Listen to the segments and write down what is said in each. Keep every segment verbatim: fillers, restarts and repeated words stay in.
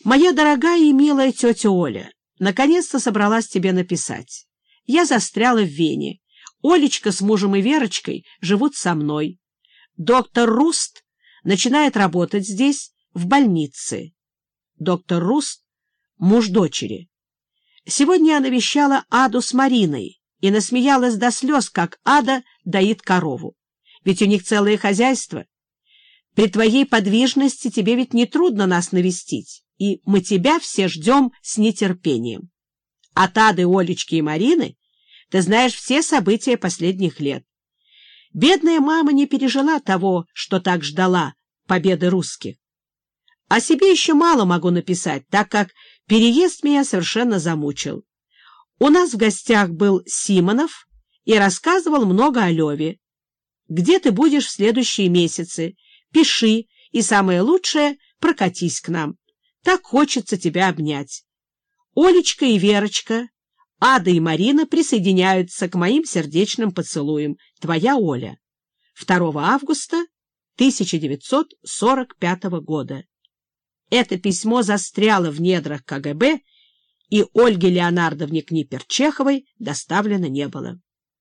Моя дорогая и милая тетя Оля, наконец-то собралась тебе написать. Я застряла в Вене. Олечка с мужем и Верочкой живут со мной. Доктор Руст начинает работать здесь, в больнице. Доктор Руст — муж дочери. Сегодня я навещала Аду с Мариной и насмеялась до слез, как Ада доит корову. Ведь у них целое хозяйство. При твоей подвижности тебе ведь не трудно нас навестить, и мы тебя все ждем с нетерпением. От Ады, Олечки и Марины ты знаешь все события последних лет. Бедная мама не пережила того, что так ждала победы русских. О себе еще мало могу написать, так как переезд меня совершенно замучил. У нас в гостях был Симонов и рассказывал много о Леве. Где ты будешь в следующие месяцы? Пиши, и самое лучшее — прокатись к нам. Так хочется тебя обнять. Олечка и Верочка, Ада и Марина присоединяются к моим сердечным поцелуям. Твоя Оля. второго августа тысяча девятьсот сорок пятого года. Это письмо застряло в недрах ка гэ бэ, и Ольге Леонардовне Книпер-Чеховой доставлено не было.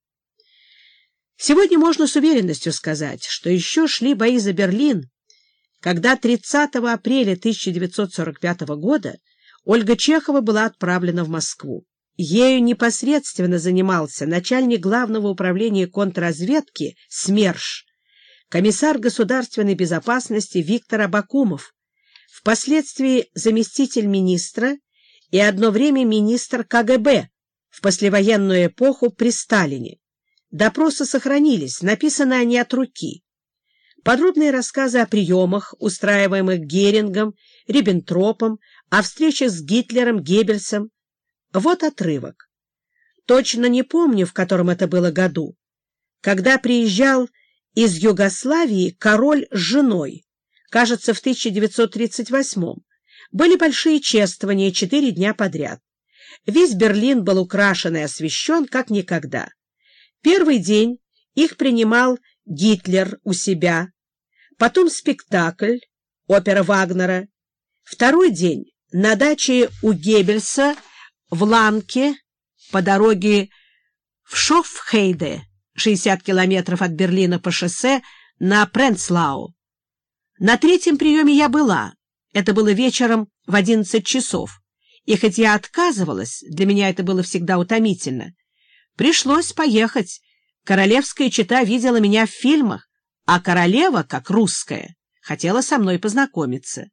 Сегодня можно с уверенностью сказать, что еще шли бои за Берлин, когда тридцатого апреля тысяча девятьсот сорок пятого года Ольга Чехова была отправлена в Москву. Ею непосредственно занимался начальник главного управления контрразведки СМЕРШ, комиссар государственной безопасности Виктор Абакумов, впоследствии заместитель министра и одно время министр ка гэ бэ в послевоенную эпоху при Сталине. Допросы сохранились, написаны они от руки. Подробные рассказы о приемах, устраиваемых Герингом, Риббентропом, о встречах с Гитлером, Геббельсом. Вот отрывок. Точно не помню, в котором это было году, когда приезжал из Югославии король с женой, кажется, в тысяча девятьсот тридцать восьмом. Были большие чествования четыре дня подряд. Весь Берлин был украшен и освещен, как никогда. Первый день их принимал Гитлер у себя, потом спектакль, опера Вагнера. Второй день на даче у Геббельса в Ланке по дороге в Шофхейде, шестьдесят километров от Берлина по шоссе на Пренцлау. На третьем приеме я была. Это было вечером в одиннадцать часов. И хоть я отказывалась, для меня это было всегда утомительно, пришлось поехать. Королевская чета видела меня в фильмах, а королева, как русская, хотела со мной познакомиться.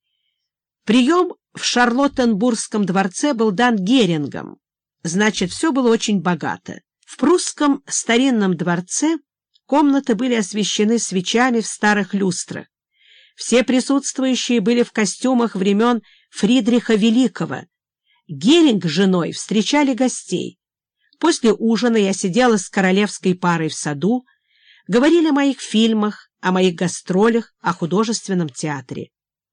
Прием в Шарлоттенбургском дворце был дан Герингом, значит, все было очень богато. В прусском старинном дворце комнаты были освещены свечами в старых люстрах. Все присутствующие были в костюмах времен Фридриха Великого. Геринг с женой встречали гостей. После ужина я сидела с королевской парой в саду, говорили о моих фильмах, о моих гастролях, о художественном театре.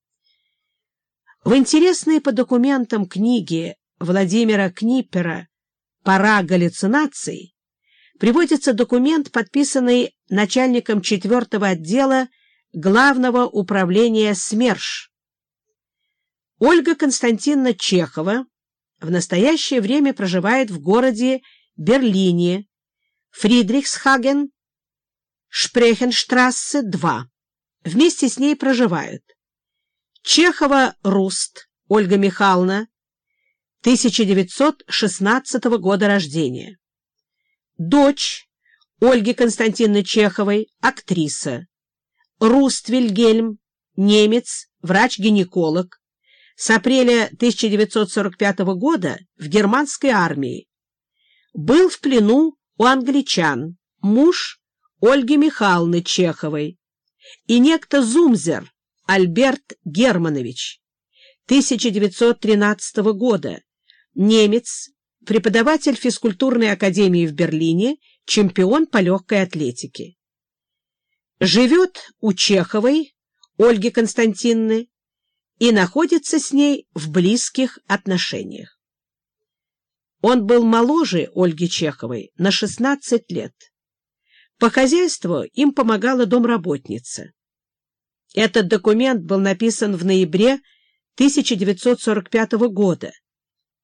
В интересной по документам книге Владимира Книпера «Пора галлюцинаций» приводится документ, подписанный начальником четвертого отдела Главного управления СМЕРШ. Ольга Константиновна Чехова в настоящее время проживает в городе Берлине, Фридрихсхаген, Шпрехенштрассе, два. Вместе с ней проживают Чехова-Руст Ольга Михайловна, тысяча девятьсот шестнадцатого года рождения. Дочь Ольги Константиновны Чеховой, актриса. Руст Вильгельм, немец, врач-гинеколог. С апреля тысяча девятьсот сорок пятого года в германской армии. Был в плену у англичан, муж Ольги Михайловны Чеховой, и некто Зумзер Альберт Германович, тысяча девятьсот тринадцатого года, немец, преподаватель физкультурной академии в Берлине, чемпион по легкой атлетике. Живет у Чеховой Ольги Константиновны и находится с ней в близких отношениях. Он был моложе Ольги Чеховой на шестнадцать лет. По хозяйству им помогала домработница. Этот документ был написан в ноябре тысяча девятьсот сорок пятого года,